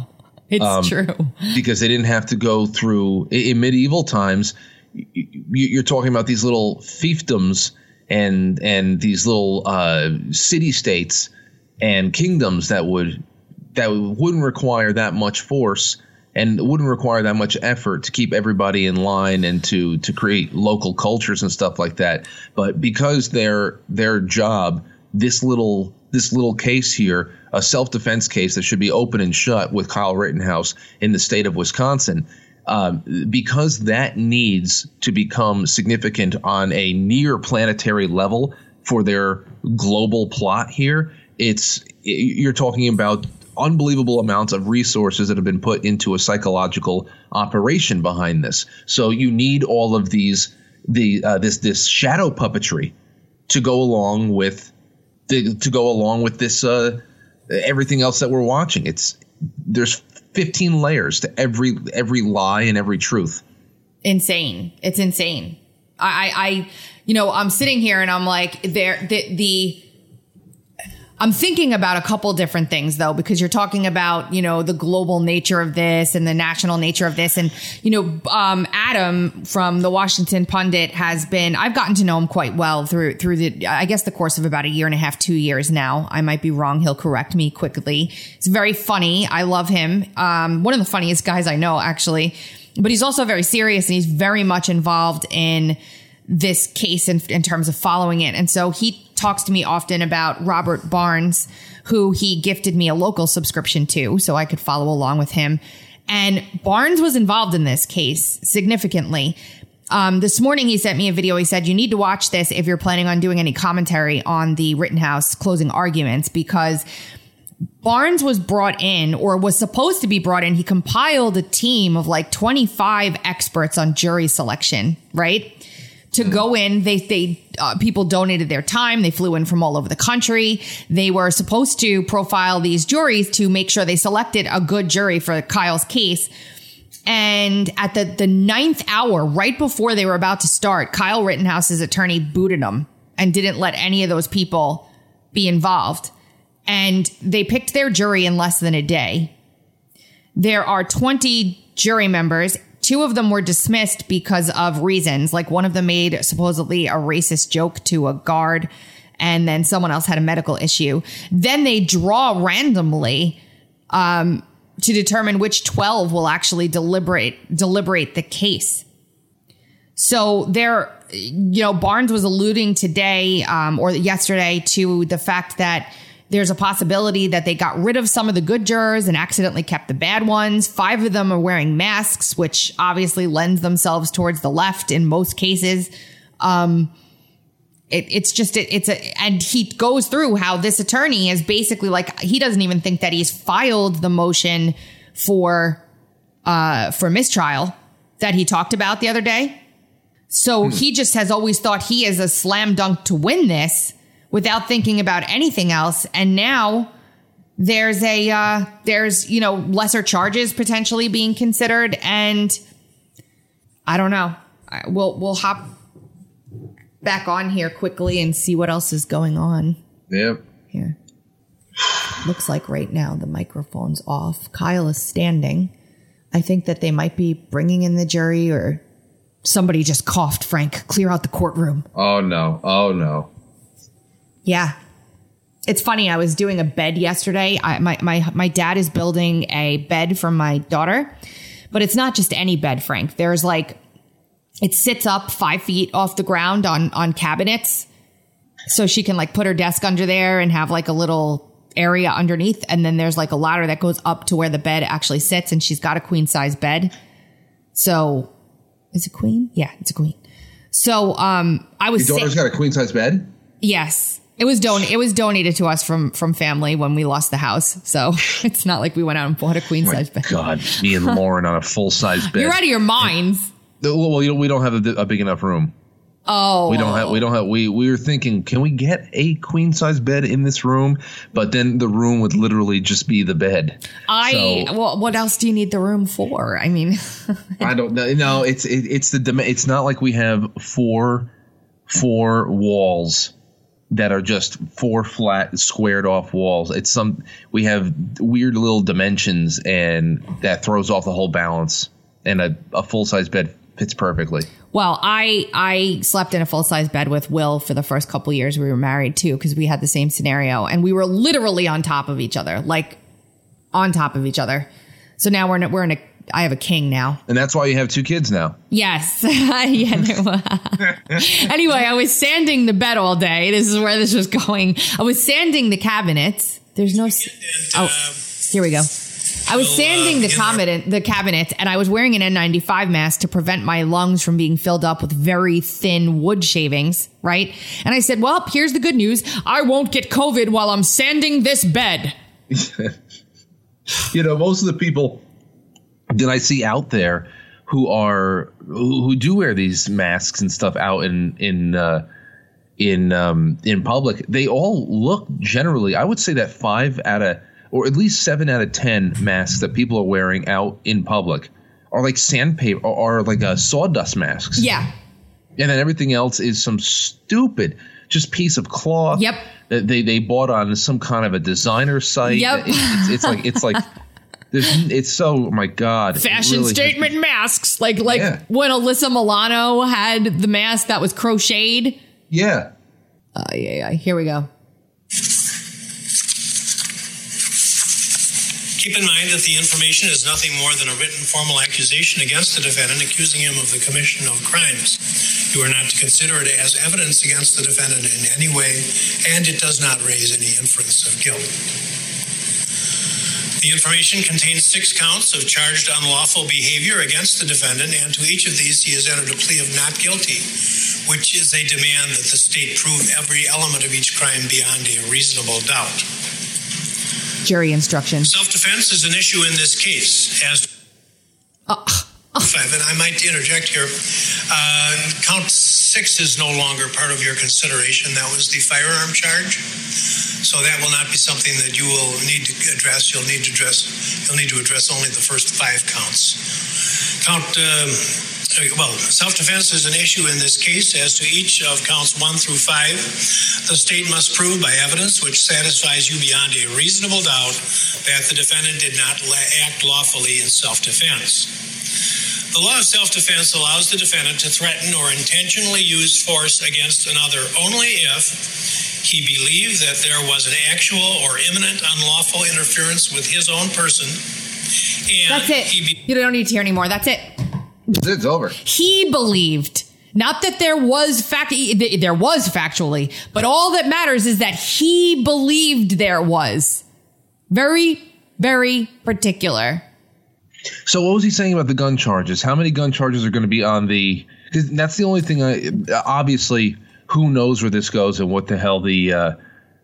It's true. Because they didn't have to go through in medieval times. You're talking about these little fiefdoms and these little city states and kingdoms that wouldn't require that much force and wouldn't require that much effort to keep everybody in line and to create local cultures and stuff like that. But because their job, this little case here, a self-defense case that should be open and shut with Kyle Rittenhouse in the state of Wisconsin, because that needs to become significant on a near planetary level for their global plot here, you're talking about unbelievable amounts of resources that have been put into a psychological operation behind this. So you need all of this shadow puppetry to go along with this everything else that we're watching. There's 15 layers to every lie and every truth. Insane. It's insane. I'm sitting here and I'm like, I'm thinking about a couple different things, though, because you're talking about, the global nature of this and the national nature of this. And, Adam from the Washington Pundit I've gotten to know him quite well through the course of about a year and a half, 2 years now. I might be wrong. He'll correct me quickly. It's very funny. I love him. One of the funniest guys I know, actually. But he's also very serious and he's very much involved in this case in terms of following it. And so he talks to me often about Robert Barnes, who he gifted me a local subscription to so I could follow along with him. And Barnes was involved in this case significantly. This morning, he sent me a video. He said, you need to watch this if you're planning on doing any commentary on the Rittenhouse closing arguments, because Barnes was brought in, or was supposed to be brought in. He compiled a team of like 25 experts on jury selection, right? To go in, people donated their time. They flew in from all over the country. They were supposed to profile these juries to make sure they selected a good jury for Kyle's case. And at the ninth hour, right before they were about to start, Kyle Rittenhouse's attorney booted them and didn't let any of those people be involved. And they picked their jury in less than a day. There are 20 jury members. 2 of them were dismissed because of reasons. Like, one of them made supposedly a racist joke to a guard, and then someone else had a medical issue. Then they draw randomly to determine which 12 will actually deliberate the case. So Barnes was alluding today or yesterday to the fact that there's a possibility that they got rid of some of the good jurors and accidentally kept the bad ones. 5 of them are wearing masks, which obviously lends themselves towards the left in most cases. And he goes through how this attorney is basically like, he doesn't even think that he's filed the motion for mistrial that he talked about the other day. So he just has always thought he is a slam dunk to win this, without thinking about anything else. And now there's lesser charges potentially being considered. And I don't know. We'll hop back on here quickly and see what else is going on. Yep. Here. Looks like right now the microphone's off. Kyle is standing. I think that they might be bringing in the jury, or somebody just coughed. Frank, clear out the courtroom. Oh, no. Yeah. It's funny. I was doing a bed yesterday. My dad is building a bed for my daughter, but it's not just any bed, Frank. There's it sits up 5 feet off the ground on cabinets. So she can put her desk under there and have a little area underneath. And then there's a ladder that goes up to where the bed actually sits. And she's got a queen size bed. So is it queen? Yeah, it's a queen. So, I was Your daughter's got a queen size bed? Yes. It was donated to us from family when we lost the house. So it's not like we went out and bought a queen size bed. God, me and Lauren on a full size bed. You're out of your minds. Well, we don't have a big enough room. Oh, we were thinking, can we get a queen size bed in this room? But then the room would literally just be the bed. Well, what else do you need the room for? I mean, I don't know. No, it's not like we have four walls that are just 4 flat squared off walls. We have weird little dimensions, and that throws off the whole balance. And a full-size bed fits perfectly. Well, I slept in a full-size bed with Will for the first couple of years we were married too, because we had the same scenario, and we were literally on top of each other, like on top of each other. So now I have a king now. And that's why you have 2 kids now. Yes. Anyway, I was sanding the bed all day. This is where this was going. I was sanding the cabinets. There's no... here we go. I was sanding the cabinet, and I was wearing an N95 mask to prevent my lungs from being filled up with very thin wood shavings, right? And I said, well, here's the good news. I won't get COVID while I'm sanding this bed. Most of the people that I see out there who do wear these masks and stuff out in public, they all look generally, I would say that 5 out of, or at least 7 out of 10 masks that people are wearing out in public are like sandpaper or like sawdust masks. Yeah. And then everything else is some stupid just piece of cloth. Yep. That they bought on some kind of a designer site. Yep. It's like it's so, oh my God. Fashion really statement masks. Like when Alyssa Milano had the mask that was crocheted. Yeah. Yeah. Here we go. Keep in mind that the information is nothing more than a written formal accusation against the defendant, accusing him of the commission of crimes. You are not to consider it as evidence against the defendant in any way, and it does not raise any inference of guilt. The information contains 6 counts of charged unlawful behavior against the defendant, and to each of these he has entered a plea of not guilty, which is a demand that the state prove every element of each crime beyond a reasonable doubt. Jury instruction. Self-defense is an issue in this case. And I might interject here. Count 6 is no longer part of your consideration. That was the firearm charge. So that will not be something that you will need to address. You'll need to address only the first 5 counts. Self-defense is an issue in this case. As to each of counts 1 through 5, the state must prove by evidence which satisfies you beyond a reasonable doubt that the defendant did not act lawfully in self-defense. The law of self-defense allows the defendant to threaten or intentionally use force against another only if he believed that there was an actual or imminent unlawful interference with his own person. And that's it. You don't need to hear anymore. That's it. It's over. He believed, not that there was factually, but all that matters is that he believed there was. Very, very particular. So what was he saying about the gun charges? How many gun charges are going to be on the? Because that's the only thing. Obviously, who knows where this goes and what the hell the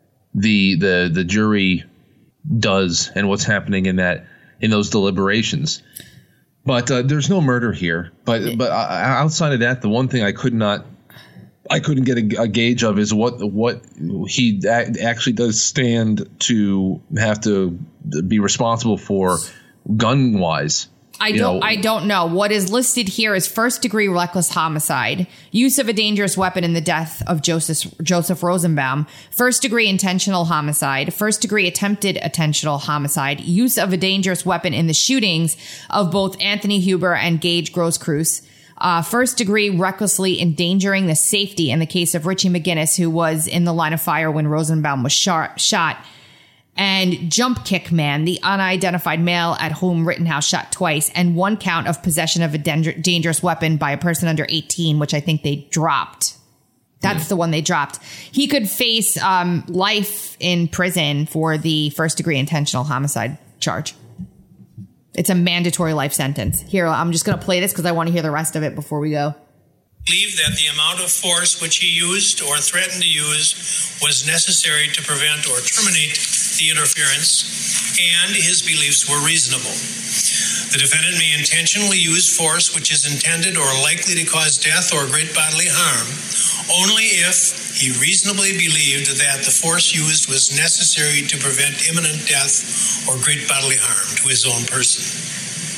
jury does and what's happening in those deliberations. But there's no murder here. But outside of that, the one thing I couldn't get a gauge of is what he actually does stand to have to be responsible for gun wise. I don't know. What is listed here is first-degree reckless homicide, use of a dangerous weapon in the death of Joseph Rosenbaum, first-degree intentional homicide, first-degree attempted intentional homicide, use of a dangerous weapon in the shootings of both Anthony Huber and Gage Grosskreutz, first-degree recklessly endangering the safety in the case of Richie McGinnis, who was in the line of fire when Rosenbaum was shot, and Jump Kick Man, the unidentified male at whom Rittenhouse shot twice, and 1 count of possession of a dangerous weapon by a person under 18, which I think they dropped. That's the one they dropped. He could face life in prison for the first-degree intentional homicide charge. It's a mandatory life sentence. Here, I'm just going to play this because I want to hear the rest of it before we go. Believe that the amount of force which he used or threatened to use was necessary to prevent or terminate the interference, and his beliefs were reasonable. The defendant may intentionally use force which is intended or likely to cause death or great bodily harm only if he reasonably believed that the force used was necessary to prevent imminent death or great bodily harm to his own person.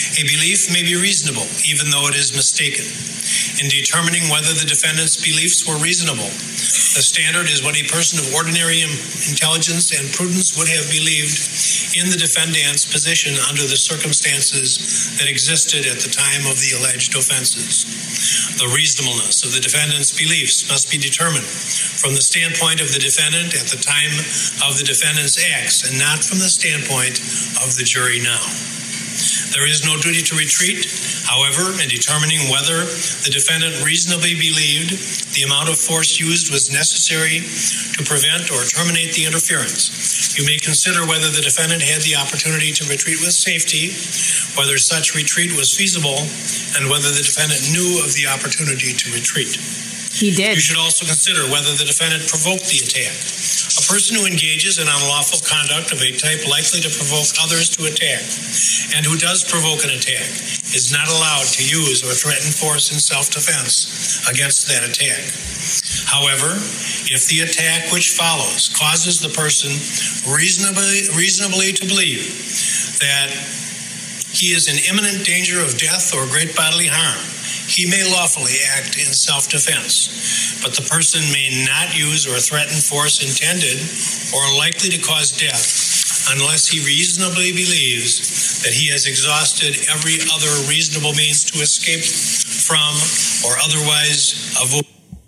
A belief may be reasonable, even though it is mistaken. In determining whether the defendant's beliefs were reasonable, the standard is what a person of ordinary intelligence and prudence would have believed in the defendant's position under the circumstances that existed at the time of the alleged offenses. The reasonableness of the defendant's beliefs must be determined from the standpoint of the defendant at the time of the defendant's acts and not from the standpoint of the jury now. There is no duty to retreat. However, in determining whether the defendant reasonably believed the amount of force used was necessary to prevent or terminate the interference, you may consider whether the defendant had the opportunity to retreat with safety, whether such retreat was feasible, and whether the defendant knew of the opportunity to retreat. He did. You should also consider whether the defendant provoked the attack. A person who engages in unlawful conduct of a type likely to provoke others to attack, and who does provoke an attack, is not allowed to use or threaten force in self-defense against that attack. However, if the attack which follows causes the person reasonably to believe that he is in imminent danger of death or great bodily harm, he may lawfully act in self-defense, but the person may not use or threaten force intended or likely to cause death unless he reasonably believes that he has exhausted every other reasonable means to escape from or otherwise avoid.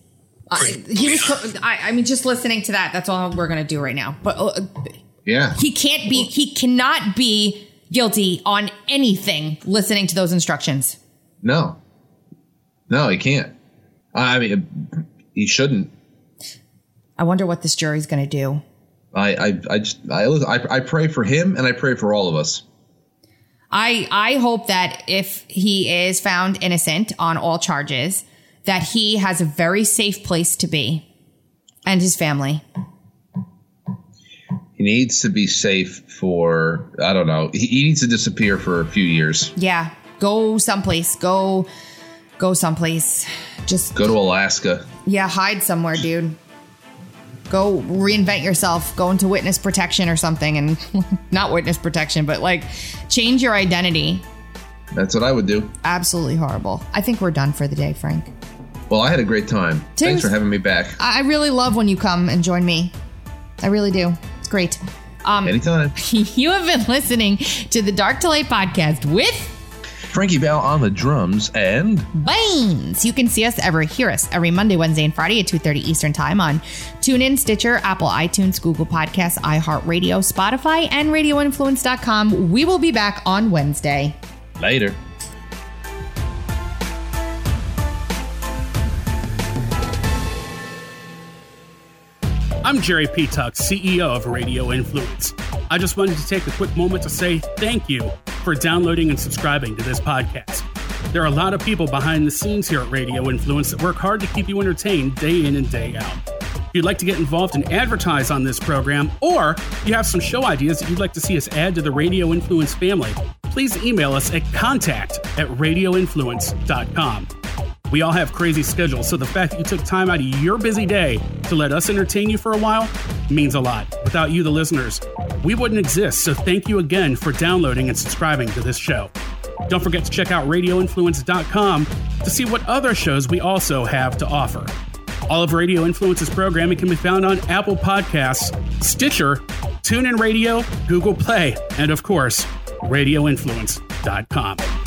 Just listening to that, that's all we're going to do right now. But yeah, he cannot be guilty on anything listening to those instructions. No, he can't. I mean, he shouldn't. I wonder what this jury's going to do. I pray for him and I pray for all of us. I hope that if he is found innocent on all charges, that he has a very safe place to be and his family. He needs to be safe for, I don't know. He needs to disappear for a few years. Yeah. Go someplace. Go someplace. Just go to Alaska. Yeah. Hide somewhere, dude. Go reinvent yourself. Go into witness protection or something, and not witness protection, but like change your identity. That's what I would do. Absolutely horrible. I think we're done for the day, Frank. Well, I had a great time. Thanks for having me back. I really love when you come and join me. I really do. It's great. Anytime. You have been listening to the Dark to Light podcast with Frankie Bell on the drums and Baines. You can hear us every Monday, Wednesday, and Friday at 2:30 Eastern Time on TuneIn, Stitcher, Apple, iTunes, Google Podcasts, iHeartRadio, Spotify, and RadioInfluence.com. We will be back on Wednesday. Later. I'm Jerry P. Tuck, CEO of Radio Influence. I just wanted to take a quick moment to say thank you for downloading and subscribing to this podcast. There are a lot of people behind the scenes here at Radio Influence that work hard to keep you entertained day in and day out. If you'd like to get involved and advertise on this program, or you have some show ideas that you'd like to see us add to the Radio Influence family, please email us at contact@radioinfluence.com. We all have crazy schedules, so the fact that you took time out of your busy day to let us entertain you for a while means a lot. Without you, the listeners, we wouldn't exist, so thank you again for downloading and subscribing to this show. Don't forget to check out RadioInfluence.com to see what other shows we also have to offer. All of Radio Influence's programming can be found on Apple Podcasts, Stitcher, TuneIn Radio, Google Play, and of course, RadioInfluence.com.